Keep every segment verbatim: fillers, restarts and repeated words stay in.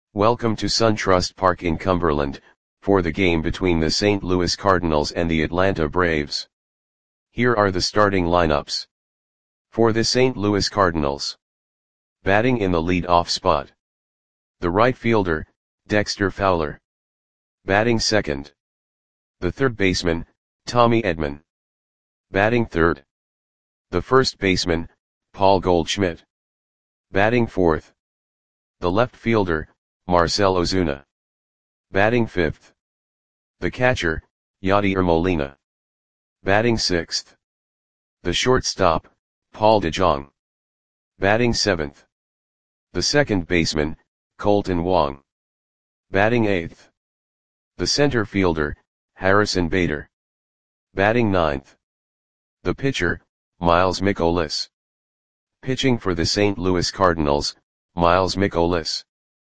Welcome to SunTrust Park in Cumberland, for the game between the Saint Louis Cardinals and the Atlanta Braves. Here are the starting lineups. For the Saint Louis Cardinals. Batting in the lead-off spot. The right fielder, Dexter Fowler. Batting second. The third baseman, Tommy Edman. Batting third. The first baseman, Paul Goldschmidt. Batting fourth. The left fielder, Marcell Ozuna. Batting fifth. The catcher, Yadier Molina. Batting sixth. The shortstop, Paul DeJong. Batting seventh. The second baseman, Kolten Wong. Batting eighth. The center fielder, Harrison Bader. Batting ninth. The pitcher, Miles Mikolas. Pitching for the Saint Louis Cardinals, Miles Mikolas.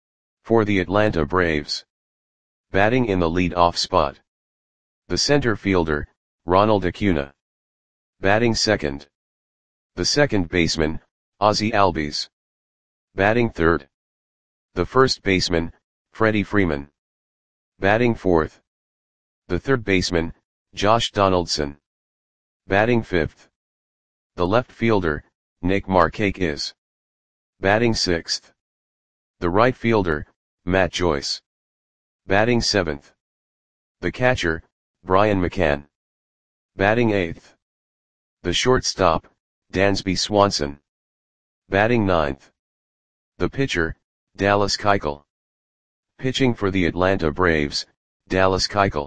For the Atlanta Braves. Batting in the lead-off spot. The center fielder, Ronald Acuna. Batting second. The second baseman, Ozzie Albies. Batting third. The first baseman, Freddie Freeman. Batting fourth. The third baseman, Josh Donaldson. Batting fifth. The left fielder, Nick Markakis. Batting sixth. The right fielder, Matt Joyce. Batting seventh. The catcher, Brian McCann. Batting eighth. The shortstop, Dansby Swanson. Batting ninth. The pitcher, Dallas Keuchel. Pitching for the Atlanta Braves, Dallas Keuchel.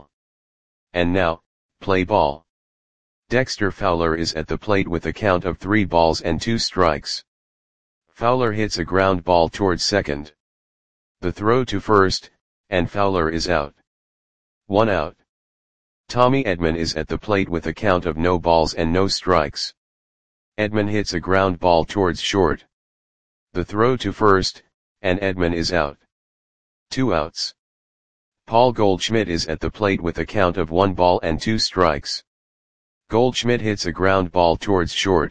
And now, play ball. Dexter Fowler is at the plate with a count of three balls and two strikes. Fowler hits a ground ball towards second. The throw to first, and Fowler is out. One out. Tommy Edman is at the plate with a count of no balls and no strikes. Edman hits a ground ball towards short. The throw to first, and Edman is out. Two outs. Paul Goldschmidt is at the plate with a count of one ball and two strikes. Goldschmidt hits a ground ball towards short.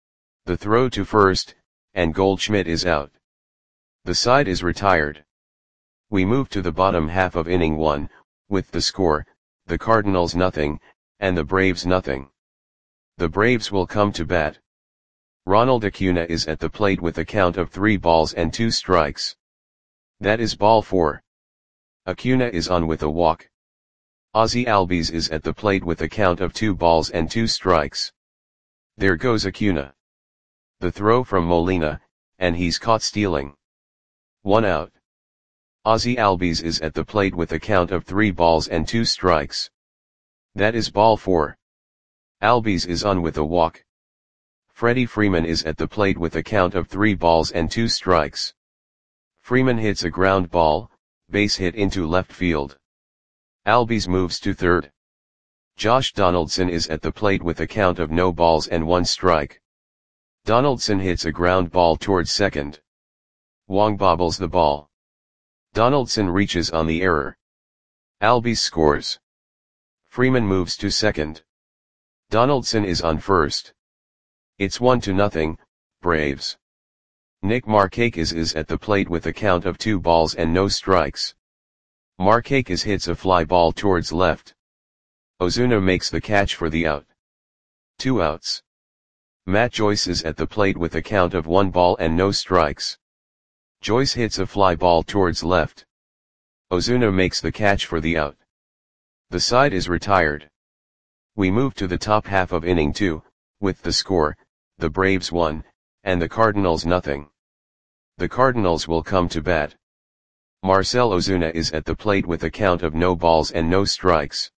The throw to first, and Goldschmidt is out. The side is retired. We move to the bottom half of inning one, with the score, the Cardinals nothing, and the Braves nothing. The Braves will come to bat. Ronald Acuna is at the plate with a count of three balls and two strikes. That is ball four. Acuna is on with a walk. Ozzie Albies is at the plate with a count of two balls and two strikes. There goes Acuna. The throw from Molina, and he's caught stealing. One out. Ozzie Albies is at the plate with a count of three balls and two strikes. That is ball four. Albies is on with a walk. Freddie Freeman is at the plate with a count of three balls and two strikes. Freeman hits a ground ball, base hit into left field. Albies moves to third. Josh Donaldson is at the plate with a count of no balls and one strike. Donaldson hits a ground ball towards second. Wong bobbles the ball. Donaldson reaches on the error. Albies scores. Freeman moves to second. Donaldson is on first. It's one to nothing, Braves. Nick Markakis is at the plate with a count of two balls and no strikes. Markakis hits a fly ball towards left. Ozuna makes the catch for the out. Two outs. Matt Joyce is at the plate with a count of one ball and no strikes. Joyce hits a fly ball towards left. Ozuna makes the catch for the out. The side is retired. We move to the top half of inning two, with the score, the Braves one, and the Cardinals nothing. The Cardinals will come to bat. Marcell Ozuna is at the plate with a count of no balls and no strikes.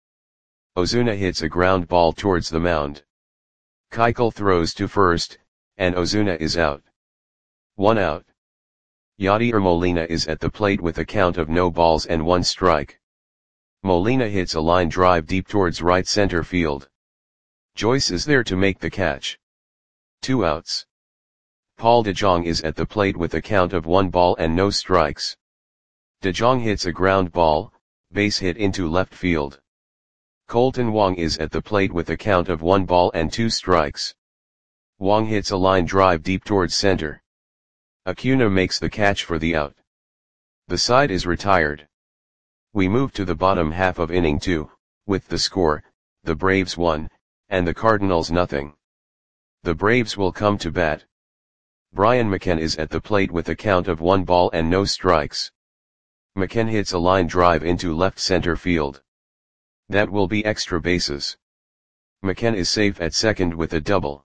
Ozuna hits a ground ball towards the mound. Keuchel throws to first, and Ozuna is out. One out. Yadier Molina is at the plate with a count of no balls and one strike. Molina hits a line drive deep towards right center field. Joyce is there to make the catch. Two outs. Paul DeJong is at the plate with a count of one ball and no strikes. DeJong hits a ground ball, base hit into left field. Kolten Wong is at the plate with a count of one ball and two strikes. Wong hits a line drive deep towards center. Acuna makes the catch for the out. The side is retired. We move to the bottom half of inning two, with the score, the Braves one, and the Cardinals nothing. The Braves will come to bat. Brian McCann is at the plate with a count of one ball and no strikes. McCann hits a line drive into left center field. That will be extra bases. McCann is safe at second with a double.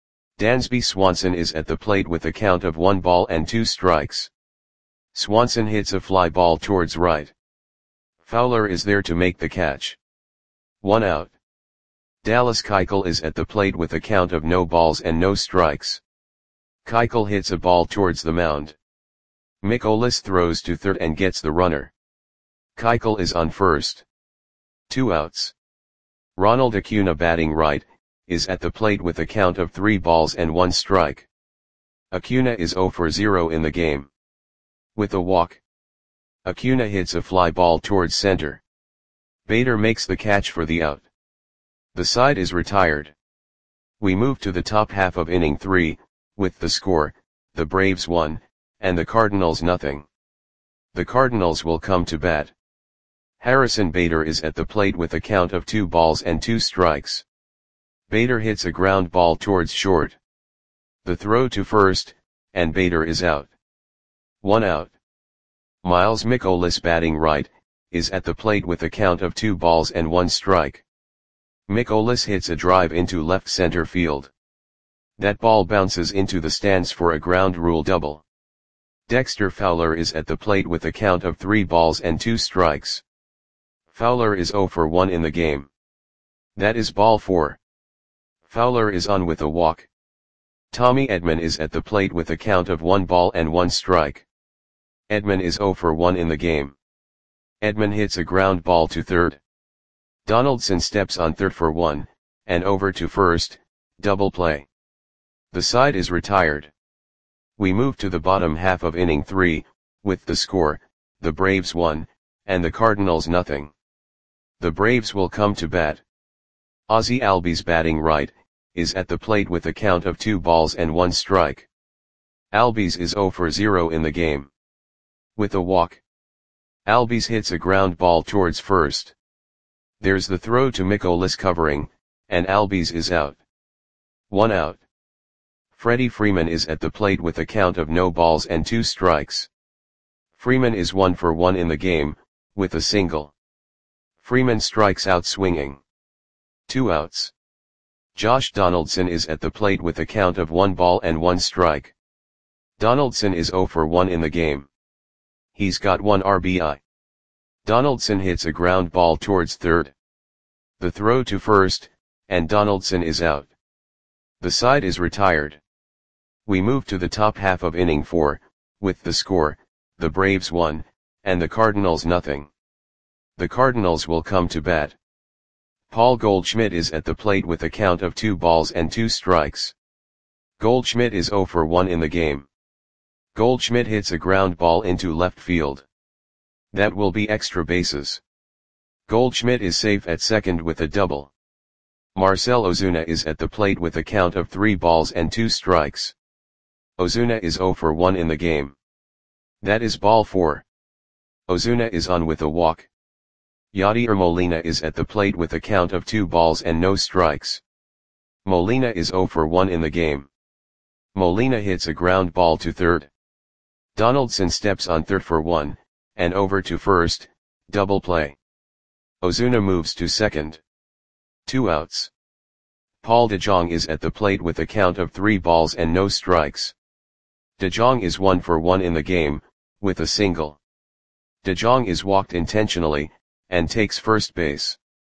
Dansby Swanson is at the plate with a count of one ball and two strikes. Swanson hits a fly ball towards right. Fowler is there to make the catch. One out. Dallas Keuchel is at the plate with a count of no balls and no strikes. Keuchel hits a ball towards the mound. Mikolas throws to third and gets the runner. Keuchel is on first. Two outs. Ronald Acuna, batting right, is at the plate with a count of three balls and one strike. Acuna is zero for zero in the game. With a walk, Acuna hits a fly ball towards center. Bader makes the catch for the out. The side is retired. We move to the top half of inning three, with the score, the Braves one, and the Cardinals nothing. The Cardinals will come to bat. Harrison Bader is at the plate with a count of two balls and two strikes. Bader hits a ground ball towards short. The throw to first, and Bader is out. One out. Miles Mikolas, batting right, is at the plate with a count of two balls and one strike. Mikolas hits a drive into left center field. That ball bounces into the stands for a ground rule double. Dexter Fowler is at the plate with a count of three balls and two strikes. Fowler is zero for one in the game. That is ball four. Fowler is on with a walk. Tommy Edman is at the plate with a count of one ball and one strike. Edman is zero for one in the game. Edman hits a ground ball to third. Donaldson steps on third for one, and over to first, double play. The side is retired. We move to the bottom half of inning three, with the score, the Braves one, and the Cardinals nothing. The Braves will come to bat. Ozzie Albies, batting right, is at the plate with a count of two balls and one strike. Albies is zero for zero in the game. With a walk, Albies hits a ground ball towards first. There's the throw to Mikolas covering, and Albies is out. One out. Freddie Freeman is at the plate with a count of no balls and two strikes. Freeman is one for one in the game, with a single. Freeman strikes out swinging. Two outs. Josh Donaldson is at the plate with a count of one ball and one strike. Donaldson is zero for one in the game. He's got one R B I. Donaldson hits a ground ball towards third. The throw to first, and Donaldson is out. The side is retired. We move to the top half of inning four, with the score, the Braves one, and the Cardinals nothing. The Cardinals will come to bat. Paul Goldschmidt is at the plate with a count of two balls and two strikes. Goldschmidt is zero for one in the game. Goldschmidt hits a ground ball into left field. That will be extra bases. Goldschmidt is safe at second with a double. Marcell Ozuna is at the plate with a count of three balls and two strikes. Ozuna is zero for one in the game. That is ball four. Ozuna is on with a walk. Yadier Molina is at the plate with a count of two balls and no strikes. Molina is zero for one in the game. Molina hits a ground ball to third. Donaldson steps on third for one, and over to first, double play. Ozuna moves to second. Two outs. Paul DeJong is at the plate with a count of three balls and no strikes. DeJong is one for one in the game, with a single. DeJong is walked intentionally, and takes first base.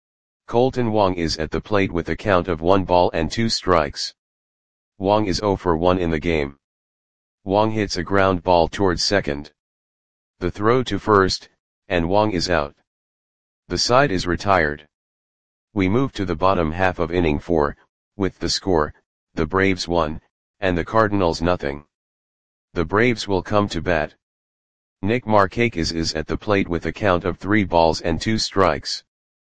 Colton Wong is at the plate with a count of one ball and two strikes. Wong is zero for one in the game. Wong hits a ground ball towards second. The throw to first, and Wong is out. The side is retired. We move to the bottom half of inning four, with the score, the Braves one, and the Cardinals nothing. The Braves will come to bat. Nick Markakis is at the plate with a count of three balls and two strikes.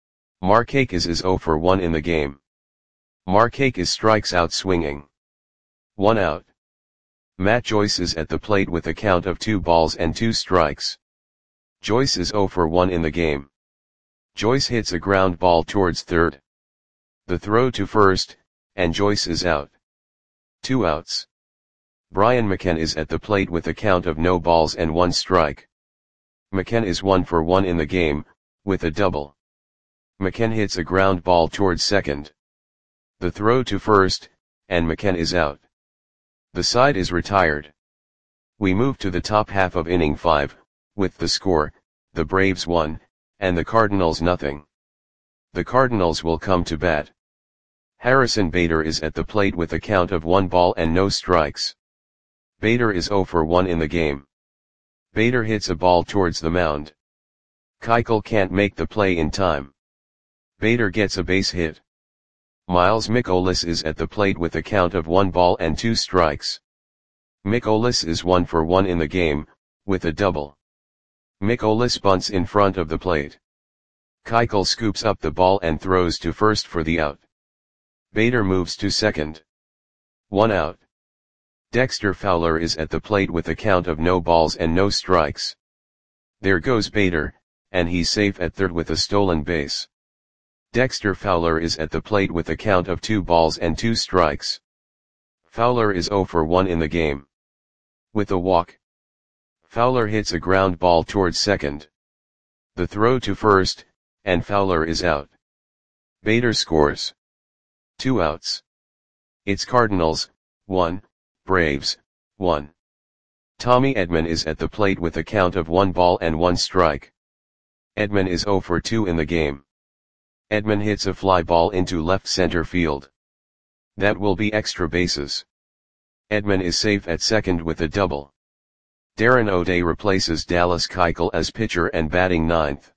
Markakis is zero for one in the game. Markakis strikes out swinging. One out. Matt Joyce is at the plate with a count of two balls and two strikes. Joyce is zero for one in the game. Joyce hits a ground ball towards third. The throw to first, and Joyce is out. Two outs. Brian McKen is at the plate with a count of no balls and one strike. McKen is one for one in the game, with a double. McKen hits a ground ball towards second. The throw to first, and McKen is out. The side is retired. We move to the top half of inning five, with the score, the Braves one, and the Cardinals nothing. The Cardinals will come to bat. Harrison Bader is at the plate with a count of one ball and no strikes. Bader is zero for one in the game. Bader hits a ball towards the mound. Keuchel can't make the play in time. Bader gets a base hit. Miles Mikolas is at the plate with a count of one ball and two strikes. Mikolas is one for one in the game, with a double. Mikolas bunts in front of the plate. Keuchel scoops up the ball and throws to first for the out. Bader moves to second. One out. Dexter Fowler is at the plate with a count of no balls and no strikes. There goes Bader, and he's safe at third with a stolen base. Dexter Fowler is at the plate with a count of two balls and two strikes. Fowler is zero for one in the game. With a walk. Fowler hits a ground ball towards second. The throw to first, and Fowler is out. Bader scores. Two outs. It's Cardinals, one, Braves, one. Tommy Edman is at the plate with a count of one ball and one strike. Edman is zero for two in the game. Edman hits a fly ball into left center field. That will be extra bases. Edman is safe at second with a double. Darren O'Day replaces Dallas Keuchel as pitcher and batting ninth.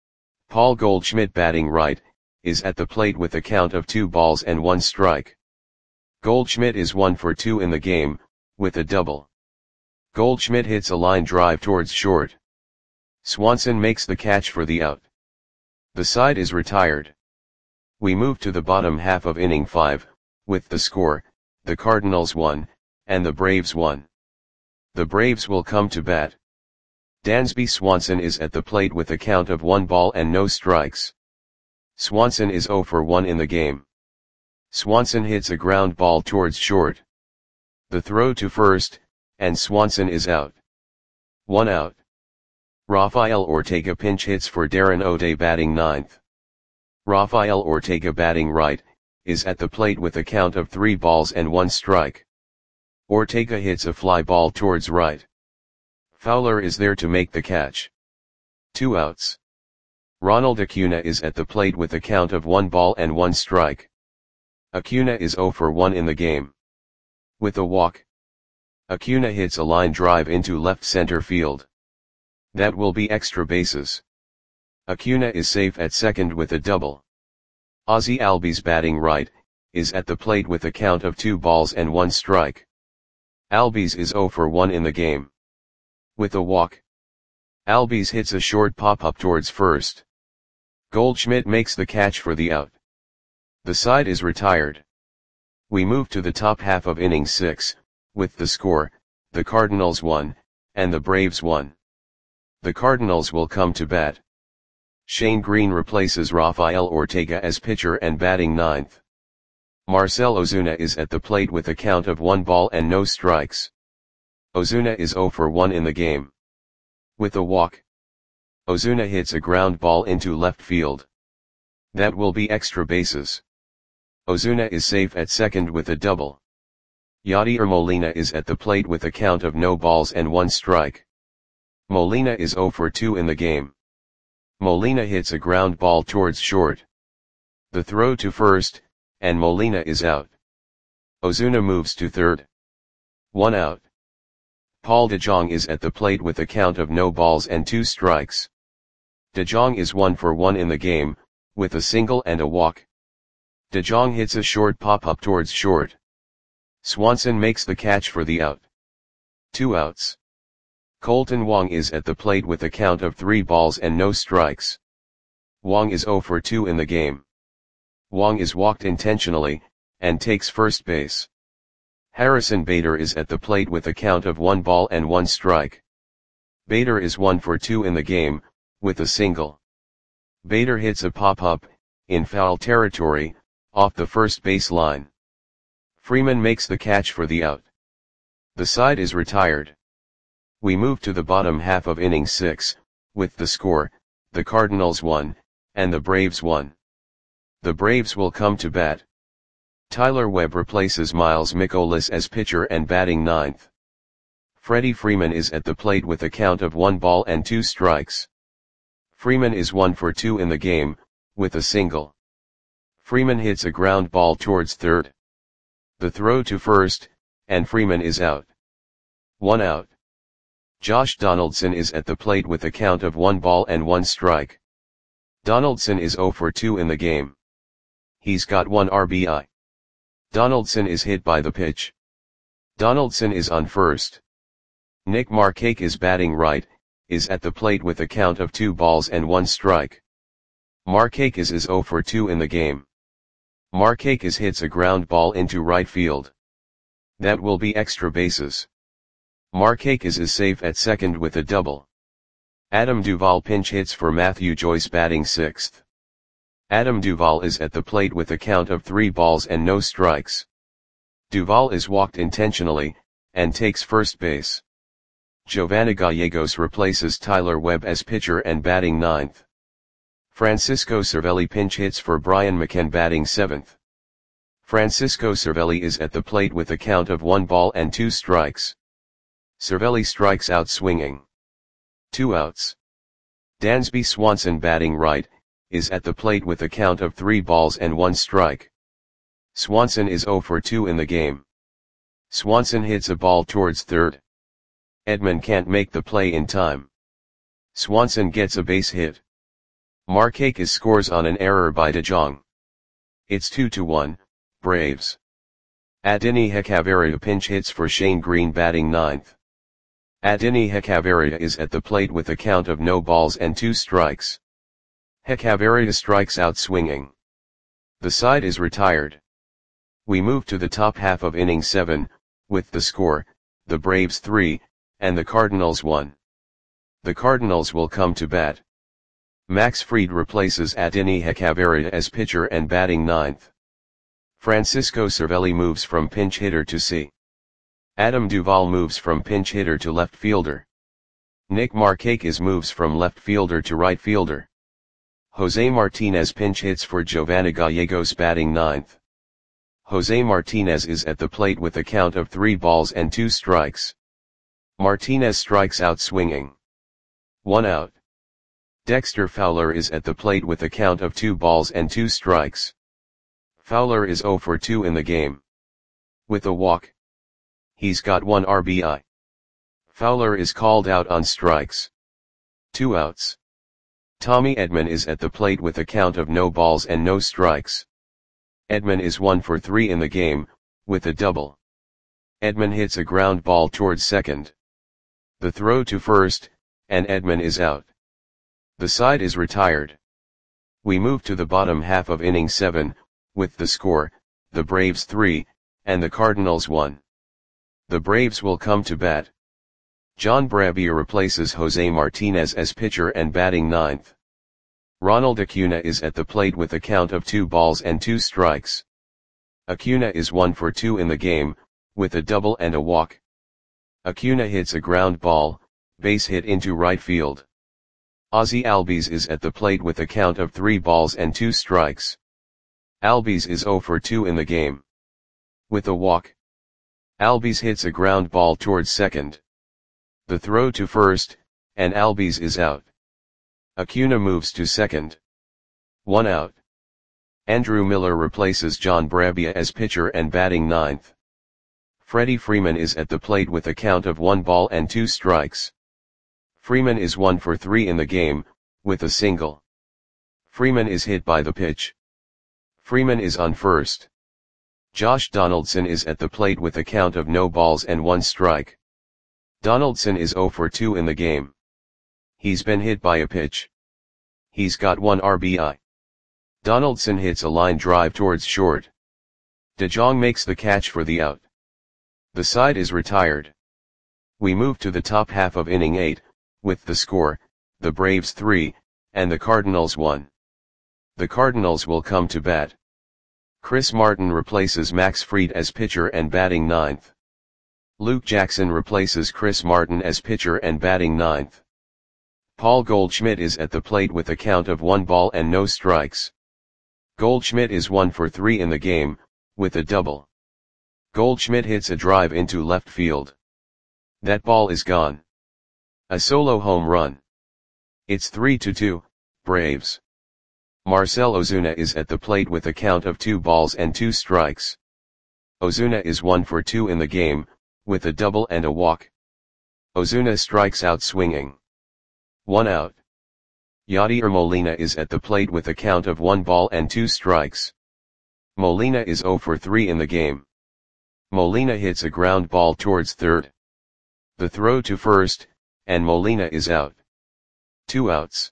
Paul Goldschmidt, batting right, is at the plate with a count of two balls and one strike. Goldschmidt is one for two in the game, with a double. Goldschmidt hits a line drive towards short. Swanson makes the catch for the out. The side is retired. We move to the bottom half of inning five, with the score, the Cardinals one, and the Braves one. The Braves will come to bat. Dansby Swanson is at the plate with a count of one ball and no strikes. Swanson is zero for one in the game. Swanson hits a ground ball towards short. The throw to first, and Swanson is out. One out. Rafael Ortega pinch hits for Darren O'Day, batting ninth. Rafael Ortega, batting right, is at the plate with a count of three balls and one strike. Ortega hits a fly ball towards right. Fowler is there to make the catch. Two outs. Ronald Acuna is at the plate with a count of one ball and one strike. Acuna is zero for one in the game. With a walk. Acuna hits a line drive into left center field. That will be extra bases. Acuna is safe at second with a double. Ozzie Albies, batting right, is at the plate with a count of two balls and one strike. Albies is zero for one in the game. With a walk. Albies hits a short pop-up towards first. Goldschmidt makes the catch for the out. The side is retired. We move to the top half of inning six, with the score, the Cardinals one, and the Braves one. The Cardinals will come to bat. Shane Green replaces Rafael Ortega as pitcher and batting ninth. Marcell Ozuna is at the plate with a count of one ball and no strikes. Ozuna is zero for one in the game. With a walk. Ozuna hits a ground ball into left field. That will be extra bases. Ozuna is safe at second with a double. Yadier Molina is at the plate with a count of no balls and one strike. Molina is zero for two in the game. Molina hits a ground ball towards short. The throw to first, and Molina is out. Ozuna moves to third. One out. Paul DeJong is at the plate with a count of no balls and two strikes. DeJong is one for one in the game, with a single and a walk. DeJong hits a short pop-up towards short. Swanson makes the catch for the out. Two outs. Colton Wong is at the plate with a count of three balls and no strikes. Wong is zero for two in the game. Wong is walked intentionally, and takes first base. Harrison Bader is at the plate with a count of one ball and one strike. Bader is one for two in the game, with a single. Bader hits a pop-up, in foul territory, off the first base line. Freeman makes the catch for the out. The side is retired. We move to the bottom half of inning six, with the score, the Cardinals won, and the Braves won. The Braves will come to bat. Tyler Webb replaces Miles Mikolas as pitcher and batting ninth. Freddie Freeman is at the plate with a count of one ball and two strikes. Freeman is one for two in the game, with a single. Freeman hits a ground ball towards third. The throw to first, and Freeman is out. One out. Josh Donaldson is at the plate with a count of one ball and one strike. Donaldson is zero for two in the game. He's got one R B I. Donaldson is hit by the pitch. Donaldson is on first. Nick Markakis batting right, is at the plate with a count of two balls and one strike. Markakis is zero for two in the game. Markakis hits a ground ball into right field. That will be extra bases. Markakis is safe at second with a double. Adam Duvall pinch hits for Matthew Joyce batting sixth. Adam Duvall is at the plate with a count of three balls and no strikes. Duvall is walked intentionally, and takes first base. Giovanni Gallegos replaces Tyler Webb as pitcher and batting ninth. Francisco Cervelli pinch hits for Brian McCann batting seventh. Francisco Cervelli is at the plate with a count of one ball and two strikes. Cervelli strikes out swinging. Two outs. Dansby Swanson batting right, is at the plate with a count of three balls and one strike. Swanson is zero for two in the game. Swanson hits a ball towards third. Edman can't make the play in time. Swanson gets a base hit. Markakis scores on an error by DeJong. It's two to one, Braves. Adini Hechavarria pinch hits for Shane Green batting ninth. Adini Hechavarria is at the plate with a count of no balls and two strikes. Hechavarria strikes out swinging. The side is retired. We move to the top half of inning seven, with the score, the Braves three, and the Cardinals one. The Cardinals will come to bat. Max Fried replaces Adini Hechavarria as pitcher and batting ninth. Francisco Cervelli moves from pinch hitter to C. Adam Duvall moves from pinch hitter to left fielder. Nick Markakis moves from left fielder to right fielder. Jose Martinez pinch hits for Giovanni Gallegos batting ninth. Jose Martinez is at the plate with a count of three balls and two strikes. Martinez strikes out swinging. One out. Dexter Fowler is at the plate with a count of two balls and two strikes. Fowler is zero for two in the game. With a walk. He's got one R B I. Fowler is called out on strikes. Two outs. Tommy Edman is at the plate with a count of no balls and no strikes. Edman is one for three in the game, with a double. Edman hits a ground ball towards second. The throw to first, and Edman is out. The side is retired. We move to the bottom half of inning seven, with the score, the Braves three, and the Cardinals one. The Braves will come to bat. John Brabier replaces Jose Martinez as pitcher and batting ninth. Ronald Acuna is at the plate with a count of two balls and two strikes. Acuna is one for two in the game, with a double and a walk. Acuna hits a ground ball, base hit into right field. Ozzie Albies is at the plate with a count of three balls and two strikes. Albies is zero for two in the game. With a walk. Albies hits a ground ball towards second. The throw to first, and Albies is out. Acuna moves to second. One out. Andrew Miller replaces John Brabier as pitcher and batting ninth. Freddie Freeman is at the plate with a count of one ball and two strikes. Freeman is one for three in the game, with a single. Freeman is hit by the pitch. Freeman is on first. Josh Donaldson is at the plate with a count of no balls and one strike. Donaldson is zero for two in the game. He's been hit by a pitch. He's got one R B I. Donaldson hits a line drive towards short. DeJong makes the catch for the out. The side is retired. We move to the top half of inning eight, with the score, the Braves three, and the Cardinals one. The Cardinals will come to bat. Chris Martin replaces Max Fried as pitcher and batting ninth. Luke Jackson replaces Chris Martin as pitcher and batting ninth. Paul Goldschmidt is at the plate with a count of one ball and no strikes. Goldschmidt is one for three in the game, with a double. Goldschmidt hits a drive into left field. That ball is gone. A solo home run. It's three to two, Braves. Marcell Ozuna is at the plate with a count of two balls and two strikes. Ozuna is one for two in the game, with a double and a walk. Ozuna strikes out swinging. One out. Yadier Molina is at the plate with a count of one ball and two strikes. Molina is zero for three in the game. Molina hits a ground ball towards third. The throw to first, and Molina is out. Two outs.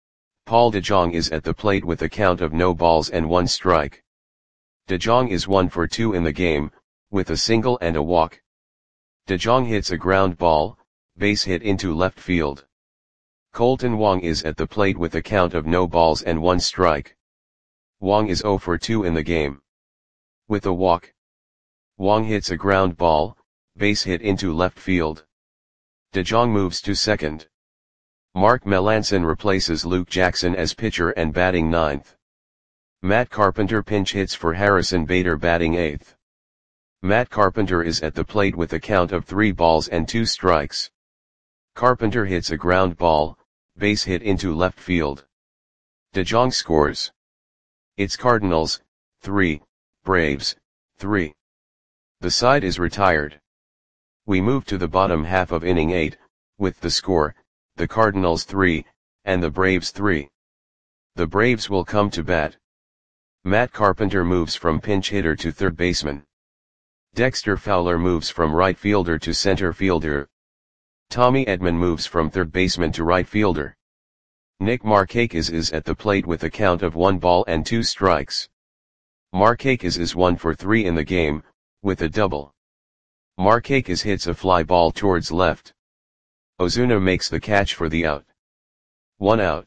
Paul DeJong is at the plate with a count of no balls and one strike. DeJong is one for two in the game, with a single and a walk. DeJong hits a ground ball, base hit into left field. Colton Wong is at the plate with a count of no balls and one strike. Wong is zero for two in the game. With a walk. Wong hits a ground ball, base hit into left field. DeJong moves to second. Mark Melancon replaces Luke Jackson as pitcher and batting ninth. Matt Carpenter pinch hits for Harrison Bader batting eighth. Matt Carpenter is at the plate with a count of three balls and two strikes. Carpenter hits a ground ball, base hit into left field. DeJong scores. It's Cardinals, three, Braves, three. The side is retired. We move to the bottom half of inning eight, with the score, the Cardinals three, and the Braves three. The Braves will come to bat. Matt Carpenter moves from pinch hitter to third baseman. Dexter Fowler moves from right fielder to center fielder. Tommy Edman moves from third baseman to right fielder. Nick Markakis is at the plate with a count of one ball and two strikes. Markakis is one for three in the game, with a double. Markakis hits a fly ball towards left. Ozuna makes the catch for the out. One out.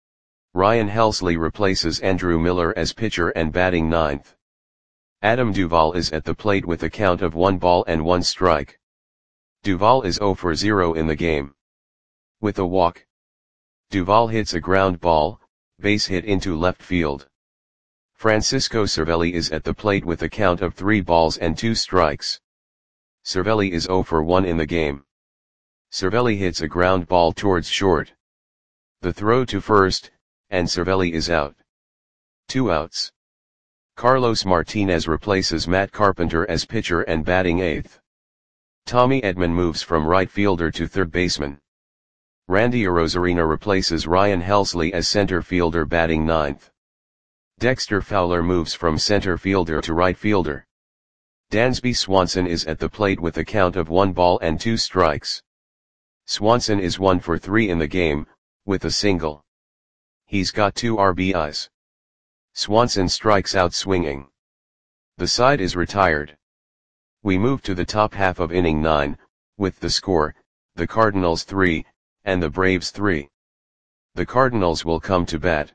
Ryan Helsley replaces Andrew Miller as pitcher and batting ninth. Adam Duvall is at the plate with a count of one ball and one strike. Duvall is zero for zero in the game. With a walk. Duvall hits a ground ball, base hit into left field. Francisco Cervelli is at the plate with a count of three balls and two strikes. Cervelli is zero for one in the game. Cervelli hits a ground ball towards short. The throw to first, and Cervelli is out. Two outs. Carlos Martinez replaces Matt Carpenter as pitcher and batting eighth. Tommy Edman moves from right fielder to third baseman. Randy Arozarena replaces Ryan Helsley as center fielder batting ninth. Dexter Fowler moves from center fielder to right fielder. Dansby Swanson is at the plate with a count of one ball and two strikes. Swanson is one for three in the game, with a single. He's got two R B Is. Swanson strikes out swinging. The side is retired. We move to the top half of inning nine, with the score, the Cardinals three, and the Braves three. The Cardinals will come to bat.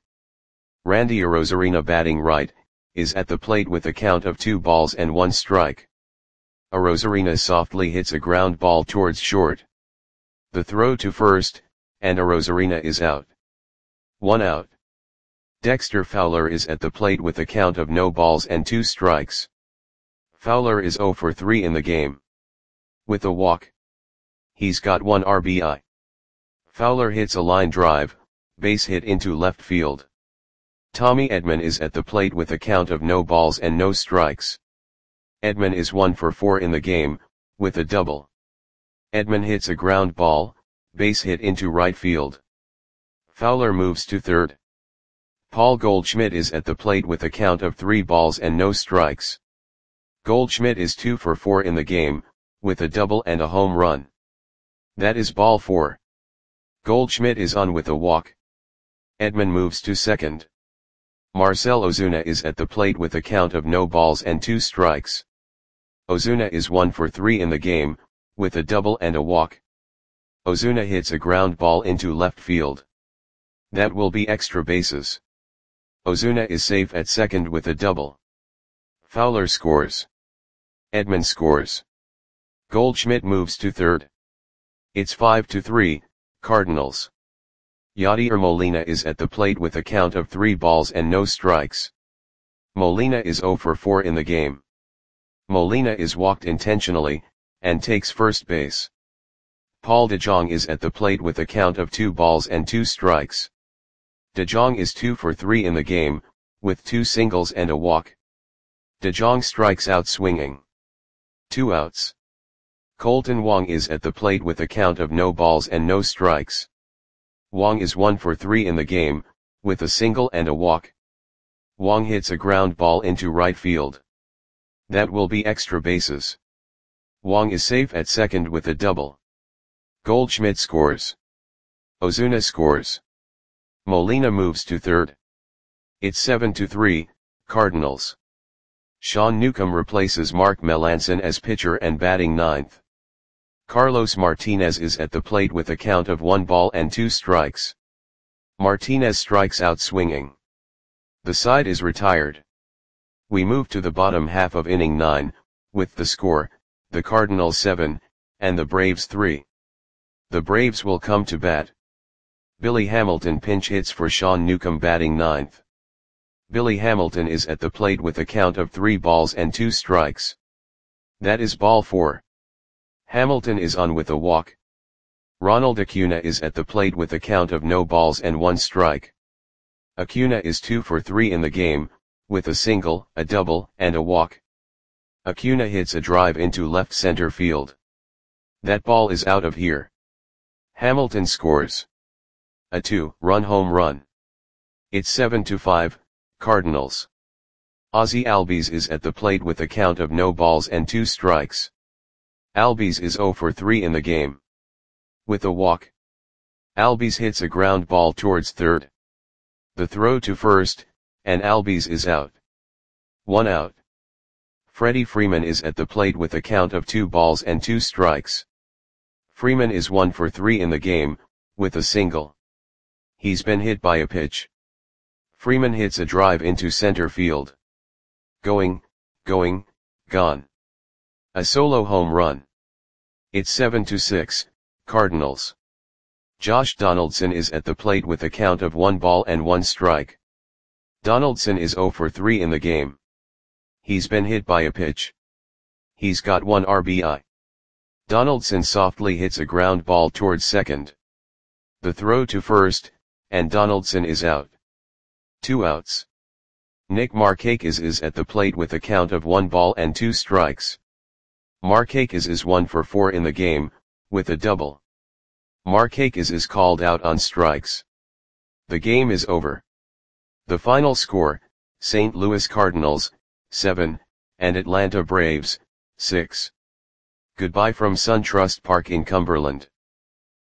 Randy Arozarena batting right, is at the plate with a count of two balls and one strike. Arozarena softly hits a ground ball towards short. The throw to first, and Arozarena is out. One out. Dexter Fowler is at the plate with a count of no balls and two strikes. Fowler is zero for three in the game. With a walk. He's got one R B I. Fowler hits a line drive, base hit into left field. Tommy Edman is at the plate with a count of no balls and no strikes. Edman is one for four in the game, with a double. Edman hits a ground ball, base hit into right field. Fowler moves to third. Paul Goldschmidt is at the plate with a count of three balls and no strikes. Goldschmidt is two for four in the game, with a double and a home run. That is ball four. Goldschmidt is on with a walk. Edman moves to second. Marcell Ozuna is at the plate with a count of no balls and two strikes. Ozuna is one for three in the game, with a double and a walk. Ozuna hits a ground ball into left field. That will be extra bases. Ozuna is safe at second with a double. Fowler scores. Edman scores. Goldschmidt moves to third. It's five to three, Cardinals. Yadier Molina is at the plate with a count of three balls and no strikes. Molina is zero for four in the game. Molina is walked intentionally, and takes first base. Paul DeJong is at the plate with a count of two balls and two strikes. DeJong is two for three in the game, with two singles and a walk. DeJong strikes out swinging. Two outs. Colton Wong is at the plate with a count of no balls and no strikes. Wong is one for three in the game, with a single and a walk. Wong hits a ground ball into right field. That will be extra bases. Wong is safe at second with a double. Goldschmidt scores. Ozuna scores. Molina moves to third. It's seven to three, Cardinals. Sean Newcomb replaces Mark Melancon as pitcher and batting ninth. Carlos Martinez is at the plate with a count of one ball and two strikes. Martinez strikes out swinging. The side is retired. We move to the bottom half of inning nine, with the score, the Cardinals seven, and the Braves three. The Braves will come to bat. Billy Hamilton pinch hits for Sean Newcomb batting ninth. Billy Hamilton is at the plate with a count of three balls and two strikes. That is ball four. Hamilton is on with a walk. Ronald Acuna is at the plate with a count of no balls and one strike. Acuna is two for three in the game, with a single, a double, and a walk. Acuna hits a drive into left center field. That ball is out of here. Hamilton scores. A two-run home run. It's seven to five, Cardinals. Ozzie Albies is at the plate with a count of no balls and two strikes. Albies is zero for three in the game. With a walk. Albies hits a ground ball towards third. The throw to first, and Albies is out. One out. Freddie Freeman is at the plate with a count of two balls and two strikes. Freeman is one for three in the game, with a single. He's been hit by a pitch. Freeman hits a drive into center field. Going, going, gone. A solo home run. It's seven to six, Cardinals. Josh Donaldson is at the plate with a count of one ball and one strike. Donaldson is zero for three in the game. He's been hit by a pitch. He's got one R B I. Donaldson softly hits a ground ball towards second. The throw to first, and Donaldson is out. Two outs. Nick Markakis is at the plate with a count of one ball and two strikes. Markakis is one for four in the game, with a double. Markakis is called out on strikes. The game is over. The final score, Saint Louis Cardinals, seven, and Atlanta Braves, six. Goodbye from SunTrust Park in Cumberland.